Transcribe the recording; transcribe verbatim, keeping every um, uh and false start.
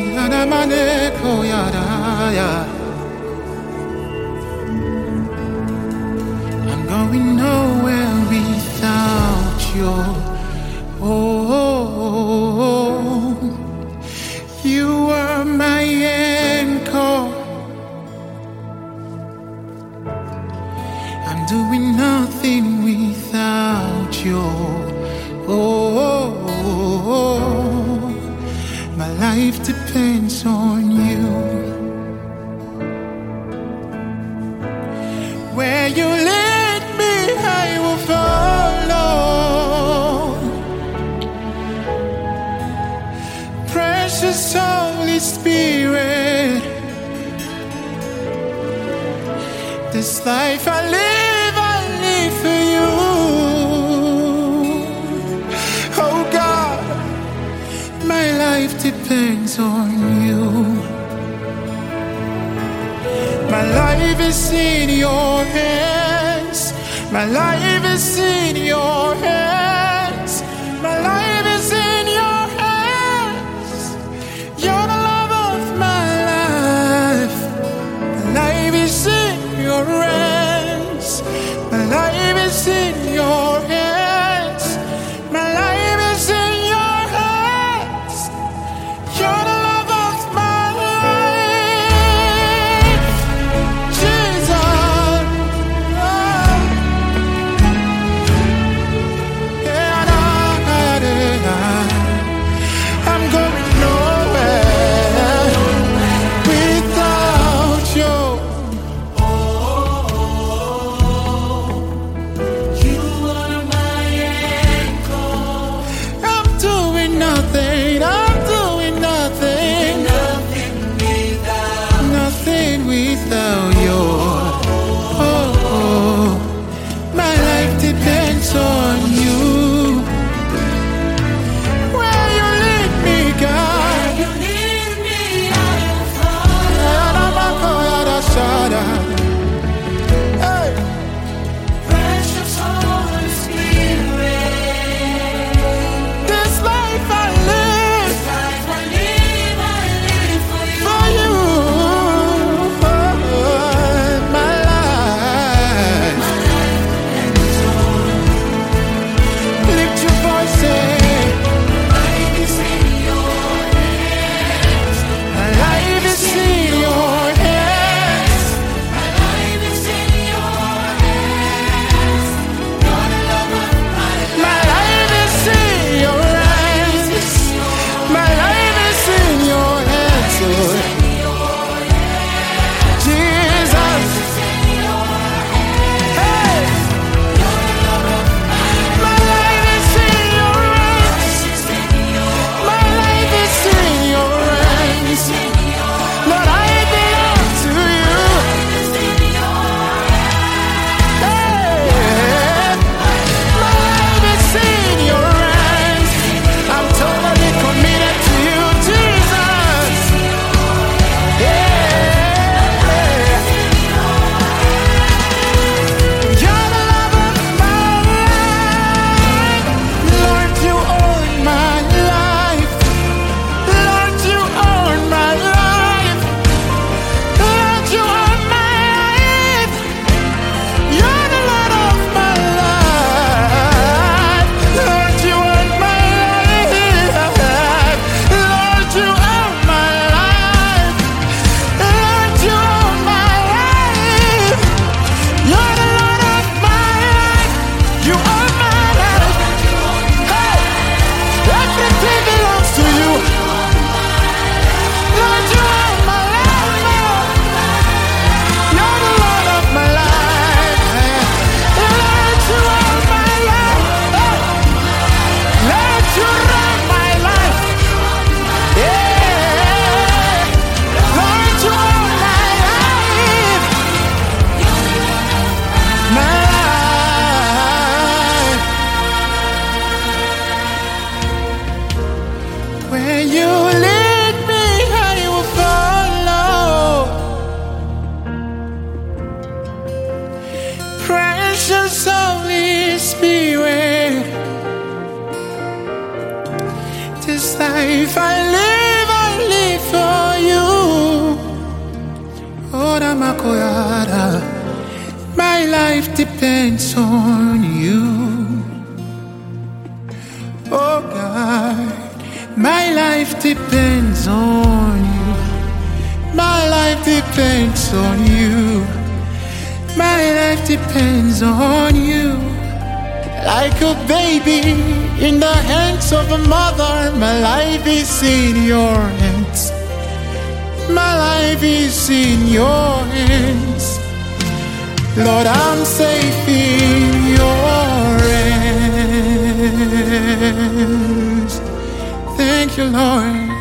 Yanamane koyaraya. I'm going nowhere without you. Oh, you are my anchor. I'm doing nothing without you. Oh, my life depends on you. Where you lead me, I will follow. Precious Holy Spirit, this life I live, I live for you. Oh God, my life depends on you. My life is in your hands. My life is in your hands. My life is in your hands. You're the love of my life. My life is in your hands. My life is in your hands. My life is in your hands. You're the love of my life, Jesus. Oh. Yeah, nah, nah, nah. I'm going nowhere without you. Nothing, I'm doing nothing, nothing without, nothing without you. Oh, oh, my life depends on you. Where you lead me, God, you lead me, I will follow. Hey. Precious Holy Spirit, this life I live, this life I live, I live for you. For you, oh, my life, my life depends on. Lift your voice, say, my life is in your hands. My life is in your hands. My life is in your hands. You're the love of my life. My life is in your hands. My life is in your hands, Lord. Jesus. Hey. My life is in your hands. My life is in your hands. Lord, I belong to you. Hey. My life is in your hands. I'm totally committed to you, Jesus. Yeah. You're the love of my life. Lord, you own my life. Lord, you own my life. Lord, you own my life. You're the Lord of my life. Lord, you own my life. Lord, you own my life. Lord, you own my life. You're the Lord of my life. You own my life. Hey, everything belongs to you. Lord, you own my life. You're the Lord of my life. Lord, you own my life. Lord, you run my life. Yeah. Lord, you own my life. My life. Where you lead me, I will follow. Precious Holy Spirit, this life I live, I live for Koyada. My life depends on you. Oh God, my life depends on you. My life depends on you. My life depends on you. Like a baby in the hands of a mother, my life is in your hands. My life is in your hands. Lord, I'm safe in your hands. Thank you, Lord.